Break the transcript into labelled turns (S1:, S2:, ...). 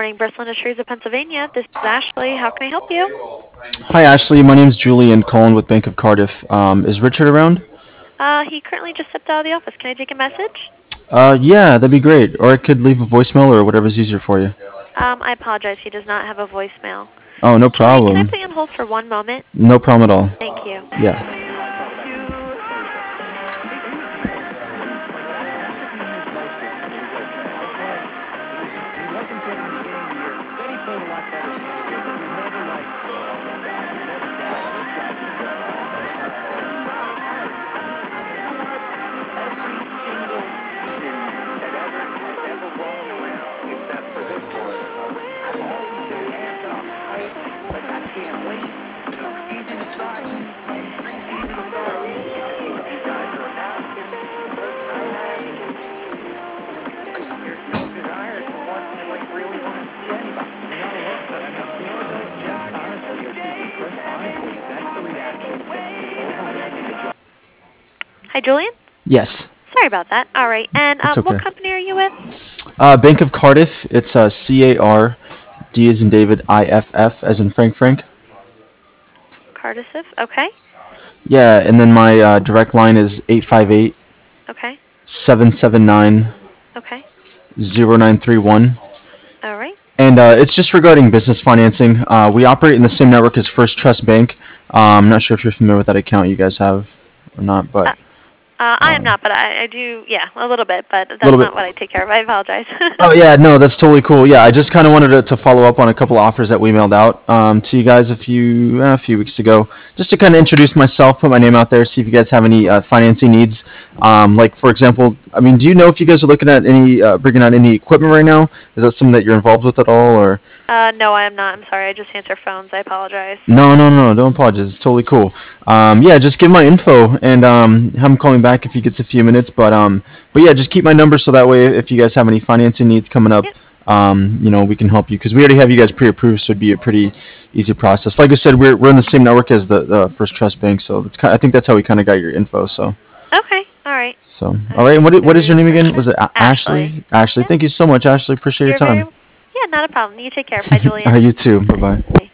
S1: morning, Bristol Industries of Pennsylvania. This is Ashley. How can I help you?
S2: Hi, Ashley. My name's Julian Cullen with Bank of Cardiff. Is Richard around?
S1: He currently just stepped out of the office. Can I take a message?
S2: Yeah, that'd be great. Or I could leave a voicemail or whatever's easier for you.
S1: I apologize. He does not have a voicemail.
S2: Oh, no
S1: Can I
S2: problem.
S1: put you on hold for 1 moment?
S2: No problem at all.
S1: Thank you.
S2: Yeah.
S1: Hi, Julian.
S2: Yes.
S1: Sorry about that. All right. And
S2: It's
S1: what
S2: okay.
S1: company are you with?
S2: Bank of Cardiff. It's CAR, D as in David, IFF as in Frank Frank.
S1: Cardisif. Okay.
S2: Yeah, and then my direct line is 858
S1: Okay.
S2: 779
S1: Okay.
S2: 0931.
S1: All right.
S2: And it's just regarding business financing. We operate in the same network as First Trust Bank. I'm not sure if you're familiar with that account you guys have or not,
S1: Uh,
S2: but
S1: I am
S2: um,
S1: not, but I do, yeah, a little bit, but
S2: a
S1: that's
S2: little
S1: not
S2: bit.
S1: what I take care of. I apologize.
S2: Oh yeah, no, that's totally cool. Yeah, I just kind of wanted to follow up on a couple offers that we mailed out to you guys a few weeks ago, just to kind of introduce myself, put my name out there, see if you guys have any financing needs. Like for example, I mean, do you know if you guys are looking at any bringing out any equipment right now? Is that something that you're involved with at all, or?
S1: No, I am not. I'm sorry. I just answer phones. I apologize.
S2: No, no, no, don't apologize. It's totally cool. Yeah, just give my info and have him call me back if he gets a few minutes. But yeah, just keep my number so that way if you guys have any financing needs coming up,
S1: Yep.
S2: we can help you because we already have you guys pre-approved, so it'd be a pretty easy process. Like I said, we're in the same network as the First Trust Bank, so I think that's how we kind of got your info.
S1: Okay. All right.
S2: All right. And what is your name again?
S1: Refresh
S2: Was
S1: it.
S2: it
S1: Ashley.
S2: Ashley? Ashley,
S1: Yep.
S2: thank you so much, Ashley. Appreciate your
S1: You're very.
S2: time.
S1: Yeah, not a problem. You take care. Bye,
S2: All
S1: Julian.
S2: right, you too. Bye bye.
S1: Bye.